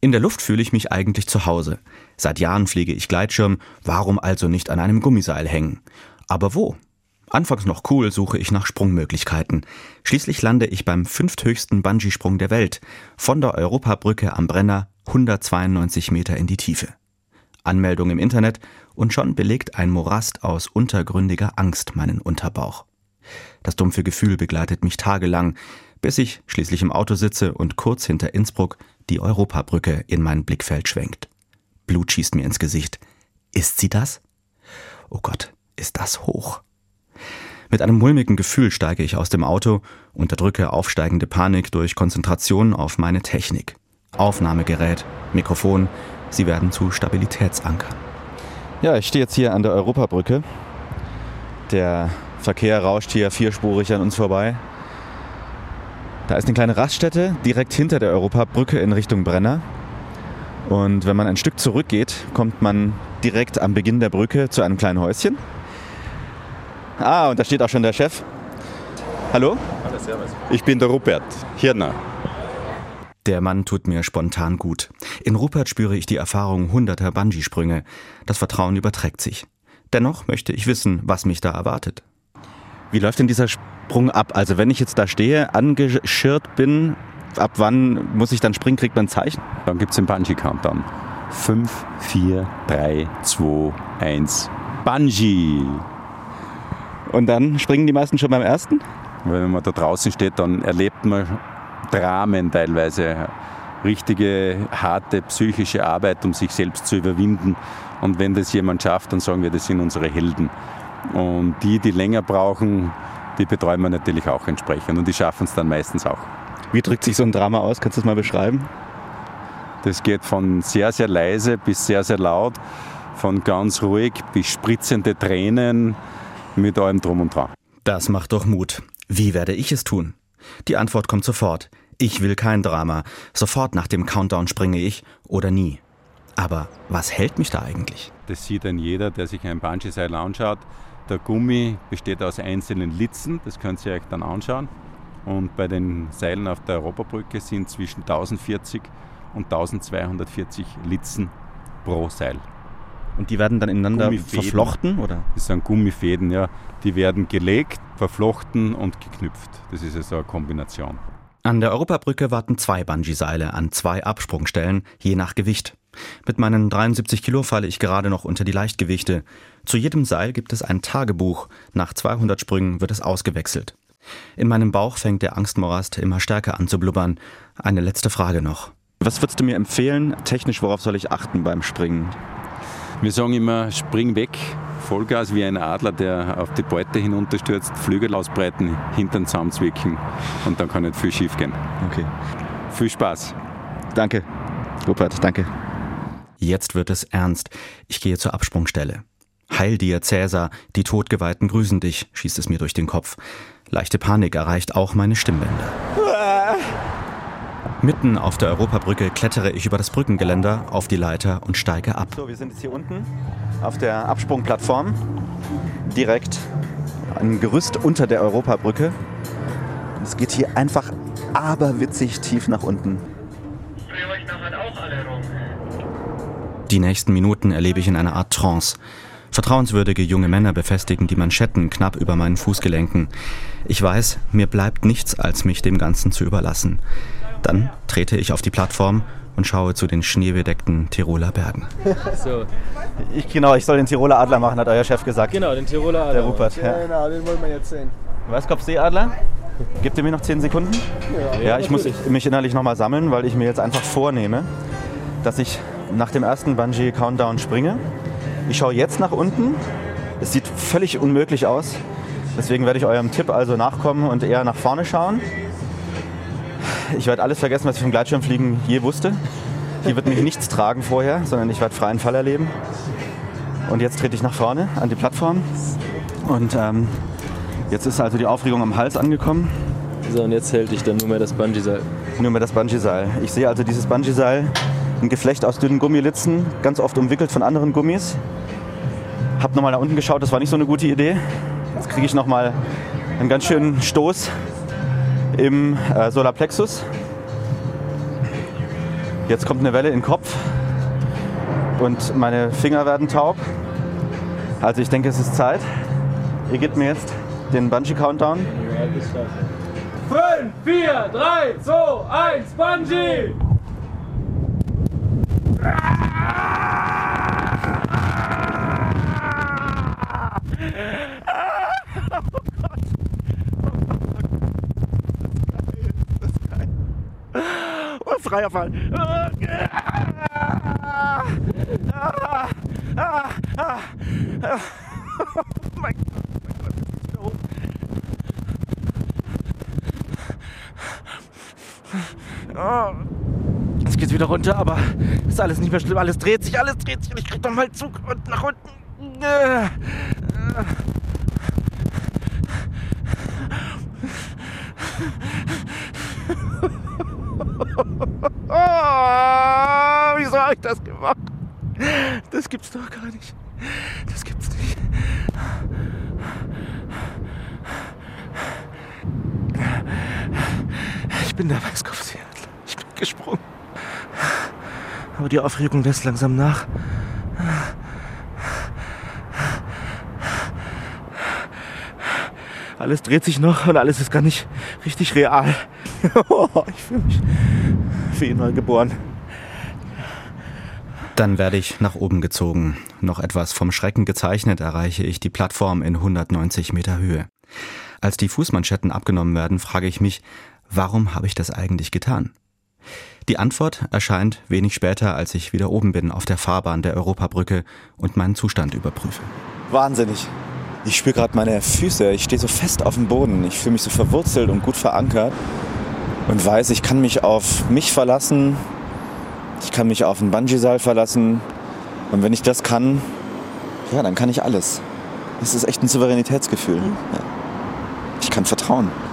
In der Luft fühle ich mich eigentlich zu Hause. Seit Jahren fliege ich Gleitschirm, warum also nicht an einem Gummiseil hängen? Aber wo? Anfangs noch cool, suche ich nach Sprungmöglichkeiten. Schließlich lande ich beim 5. höchsten Bungee-Sprung der Welt, von der Europabrücke am Brenner 192 Meter in die Tiefe. Anmeldung im Internet und schon belegt ein Morast aus untergründiger Angst meinen Unterbauch. Das dumpfe Gefühl begleitet mich tagelang, bis ich schließlich im Auto sitze und kurz hinter Innsbruck die Europabrücke in mein Blickfeld schwenkt. Blut schießt mir ins Gesicht. Ist sie das? Oh Gott, ist das hoch. Mit einem mulmigen Gefühl steige ich aus dem Auto, unterdrücke aufsteigende Panik durch Konzentration auf meine Technik. Aufnahmegerät, Mikrofon, sie werden zu Stabilitätsankern. Ja, ich stehe jetzt hier an der Europabrücke. Der Verkehr rauscht hier vierspurig an uns vorbei. Da ist eine kleine Raststätte direkt hinter der Europabrücke in Richtung Brenner. Und wenn man ein Stück zurückgeht, kommt man direkt am Beginn der Brücke zu einem kleinen Häuschen. Ah, und da steht auch schon der Chef. Hallo? Hallo, servus. Ich bin der Rupert, Hirner. Der Mann tut mir spontan gut. In Rupert spüre ich die Erfahrung hunderter Bungee-Sprünge. Das Vertrauen überträgt sich. Dennoch möchte ich wissen, was mich da erwartet. Wie läuft denn dieser Sprung ab? Also wenn ich jetzt da stehe, angeschirrt bin, ab wann muss ich dann springen? Kriegt man ein Zeichen? Dann gibt es den Bungee-Countdown. 5, 4, 3, 2, 1, Bungee! Und dann springen die meisten schon beim ersten? Wenn man da draußen steht, dann erlebt man Dramen teilweise. Richtige, harte psychische Arbeit, um sich selbst zu überwinden. Und wenn das jemand schafft, dann sagen wir, das sind unsere Helden. Und die länger brauchen, die betreuen wir natürlich auch entsprechend. Und die schaffen es dann meistens auch. Wie drückt sich so ein Drama aus? Kannst du das mal beschreiben? Das geht von sehr, sehr leise bis sehr, sehr laut. Von ganz ruhig bis spritzende Tränen mit allem Drum und Dran. Das macht doch Mut. Wie werde ich es tun? Die Antwort kommt sofort. Ich will kein Drama. Sofort nach dem Countdown springe ich oder nie. Aber was hält mich da eigentlich? Das sieht dann jeder, der sich ein Bungee-Seil anschaut. Der Gummi besteht aus einzelnen Litzen, das könnt ihr euch dann anschauen. Und bei den Seilen auf der Europabrücke sind zwischen 1040 und 1240 Litzen pro Seil. Und die werden dann ineinander verflochten, oder? Das sind Gummifäden, ja. Die werden gelegt, verflochten und geknüpft. Das ist also eine Kombination. An der Europabrücke warten 2 Bungee-Seile an 2 Absprungstellen, je nach Gewicht. Mit meinen 73 Kilo falle ich gerade noch unter die Leichtgewichte. Zu jedem Seil gibt es ein Tagebuch. Nach 200 Sprüngen wird es ausgewechselt. In meinem Bauch fängt der Angstmorast immer stärker an zu blubbern. Eine letzte Frage noch. Was würdest du mir empfehlen, technisch, worauf soll ich achten beim Springen? Wir sagen immer, spring weg, Vollgas wie ein Adler, der auf die Beute hinunterstürzt, Flügel ausbreiten, Hintern zusammenzwicken und dann kann nicht viel schief gehen. Okay. Viel Spaß. Danke, Rupert, danke. Jetzt wird es ernst. Ich gehe zur Absprungstelle. Heil dir, Cäsar, die Todgeweihten grüßen dich, schießt es mir durch den Kopf. Leichte Panik erreicht auch meine Stimmbänder. Mitten auf der Europabrücke klettere ich über das Brückengeländer auf die Leiter und steige ab. So, wir sind jetzt hier unten auf der Absprungplattform, direkt am Gerüst unter der Europabrücke. Es geht hier einfach aberwitzig tief nach unten. Die nächsten Minuten erlebe ich in einer Art Trance. Vertrauenswürdige junge Männer befestigen die Manschetten knapp über meinen Fußgelenken. Ich weiß, mir bleibt nichts, als mich dem Ganzen zu überlassen. Dann trete ich auf die Plattform und schaue zu den schneebedeckten Tiroler Bergen. So. Ich soll den Tiroler Adler machen, hat euer Chef gesagt. Genau, den Tiroler Adler. Der Rupert. Ja. Genau, den wollen wir jetzt sehen. Weißkopfseeadler? Gebt ihr mir noch 10 Sekunden? Ja, ich muss mich innerlich nochmal sammeln, weil ich mir jetzt einfach vornehme, dass ich nach dem ersten Bungee-Countdown springe. Ich schaue jetzt nach unten. Es sieht völlig unmöglich aus. Deswegen werde ich eurem Tipp also nachkommen und eher nach vorne schauen. Ich werde alles vergessen, was ich vom Gleitschirmfliegen je wusste. Hier wird mich nichts tragen vorher, sondern ich werde freien Fall erleben. Und jetzt trete ich nach vorne an die Plattform. Und jetzt ist also die Aufregung am Hals angekommen. So, und jetzt hält dich dann nur mehr das Bungee-Seil. Nur mehr das Bungee-Seil. Ich sehe also dieses Bungee-Seil, ein Geflecht aus dünnen Gummilitzen, ganz oft umwickelt von anderen Gummis. Hab nochmal nach unten geschaut, das war nicht so eine gute Idee. Jetzt kriege ich nochmal einen ganz schönen Stoß im Solarplexus. Jetzt kommt eine Welle in den Kopf und meine Finger werden taub. Also ich denke, es ist Zeit. Ihr gebt mir jetzt den Bungee-Countdown. 5, 4, 3, 2, 1, Bungee! Oh, freier Fall. Oh mein Gott, nicht mehr hoch. Jetzt geht's wieder runter, aber ist alles nicht mehr schlimm. Alles dreht sich und ich krieg nochmal Zug und nach unten. Oh, wieso habe ich das gemacht? Das gibt's doch gar nicht. Das gibt's nicht. Ich bin der Weißkopfseeadler. Ich bin gesprungen. Aber die Aufregung lässt langsam nach. Alles dreht sich noch und alles ist gar nicht richtig real. Ich fühle mich wie neu geboren. Dann werde ich nach oben gezogen. Noch etwas vom Schrecken gezeichnet erreiche ich die Plattform in 190 Meter Höhe. Als die Fußmanschetten abgenommen werden, frage ich mich, warum habe ich das eigentlich getan? Die Antwort erscheint wenig später, als ich wieder oben bin auf der Fahrbahn der Europabrücke und meinen Zustand überprüfe. Wahnsinnig. Ich spüre gerade meine Füße. Ich stehe so fest auf dem Boden. Ich fühle mich so verwurzelt und gut verankert und weiß, ich kann mich auf mich verlassen. Ich kann mich auf ein Bungee-Seil verlassen. Und wenn ich das kann, ja, dann kann ich alles. Das ist echt ein Souveränitätsgefühl. Ja. Ich kann vertrauen.